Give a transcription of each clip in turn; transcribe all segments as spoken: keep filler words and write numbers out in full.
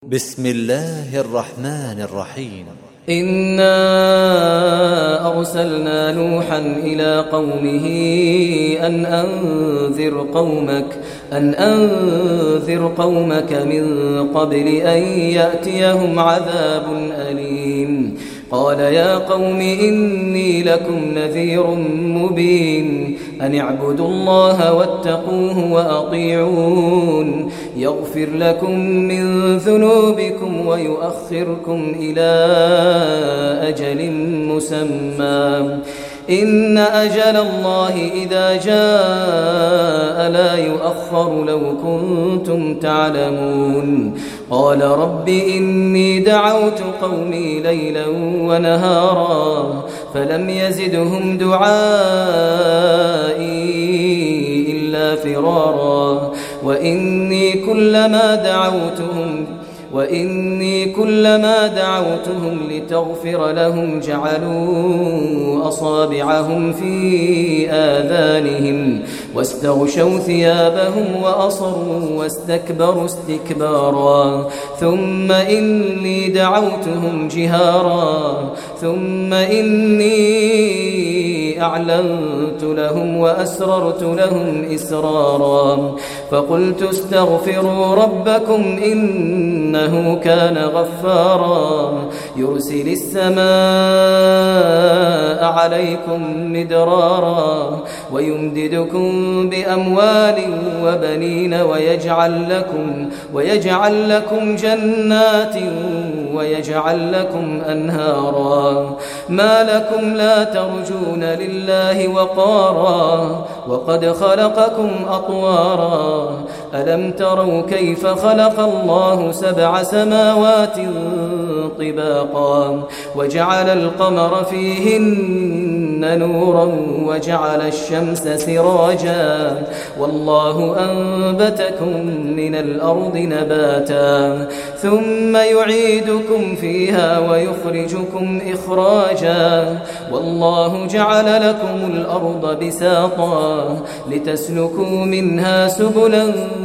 بسم الله الرحمن الرحيم. إنا أرسلنا نوحا إلى قومه أن أنذر قومك أن أنذر قومك من قبل أن يأتيهم عذاب أليم. قال يا قوم إني لكم نذير مبين أن اعبدوا الله واتقوه وأطيعون يغفر لكم من ذنوبكم ويؤخركم إلى أجل مسمى إن أجل الله إذا جاء لا يؤخر لو كنتم تعلمون. قال رب إني دعوت قومي ليلا ونهارا فلم يزدهم دعائي إلا فرارا وإني كلما دعوتهم وإني كلما دعوتهم لتغفر لهم جعلوا أصابعهم في آذانهم واستغشوا ثيابهم وأصروا واستكبروا استكبارا ثم إني دعوتهم جهارا ثم إني أعلنت لهم وأسررت لهم إسرارا فقلت استغفروا ربكم إنه كان غفارا يرسل السماء عليكم مدرارا ويمددكم بأموال وبنين ويجعل لكم ويجعل لكم جنات ويجعل لكم أنهارا ما لكم لا ترجون لله وقارا وقد خلقكم أطوارا ألم تروا كيف خلق الله سبع سماوات طباقا وجعل القمر فيهن نورا وجعل الشمس سراجا والله أنبتكم من الأرض نباتا ثم يعيدكم فيها ويخرجكم إخراجا والله جعل لكم الأرض بساطا لتسلكوا منها سبلا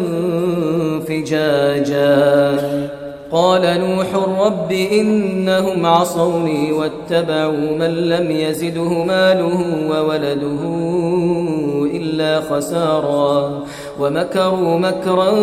فجاجا. قال نوح رب إنهم عصوني واتبعوا من لم يزده ماله وولده إلا خسارا ومكروا مكرا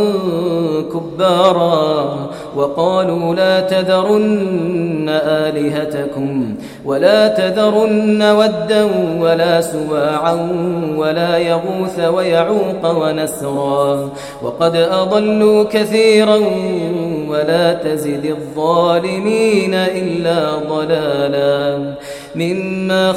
كبارا وقالوا لا تذرن آلهتكم ولا تذرن ودا ولا سواعا ولا يغوث ويعوق ونسرا وقد أضلوا كثيرا ولا تزد الظالمين إلا ضلالا مما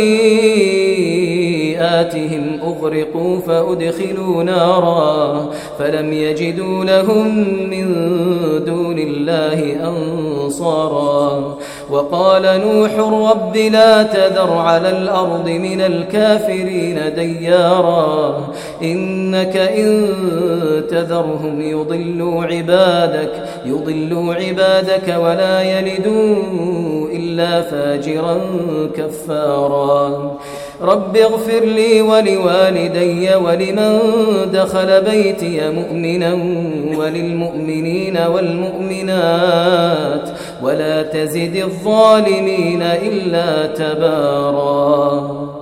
خطيئاتهم أغرقوا فأدخلوا نارا فلم يجدوا لهم من دون الله أنصارا وقال نوح رب لا تذر على الأرض من الكافرين ديارا إنك إن تذرهم يضلوا عبادك يضلوا عبادك ولا يلدوا إلا فاجرا كفارا. رب اغفر لي ولوالدي ولمن دخل بيتي مؤمنا وللمؤمنين والمؤمنات ولا تزد الظالمين إلا تبارا.